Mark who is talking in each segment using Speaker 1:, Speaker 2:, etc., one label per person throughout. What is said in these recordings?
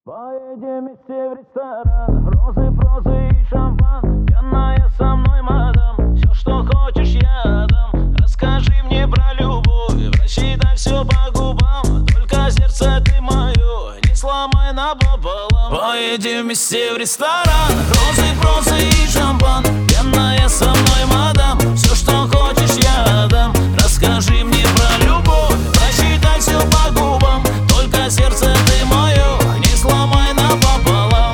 Speaker 1: Поедем вместе в ресторан, розы, прозы и шампан. Пьяная со мной мадам, все, что хочешь, я дам. Расскажи мне про любовь, рассчитай все по губам. Только сердце ты мое, не сломай напополам. Поедем вместе в ресторан, розы, прозы и шампан. Пьяная со мной мадам, все, что хочешь, я дам. Расскажи мне про любовь, рассчитай все по губам. Только сердце ты мое, не сломай напополам.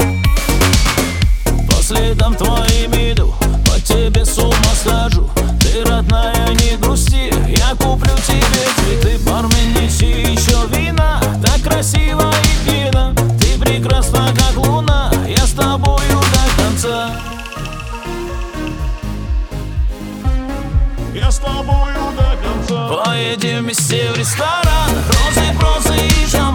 Speaker 1: По следам твоим иду, по тебе с ума схожу. Ты, родная, не грусти, я куплю тебе цветы. Бармен, неси еще вина, так красиво и пьяно. Ты прекрасна, как луна, я с тобою до конца. Я с тобою до конца. Поедем вместе в ресторан, розы, прозы и шампан.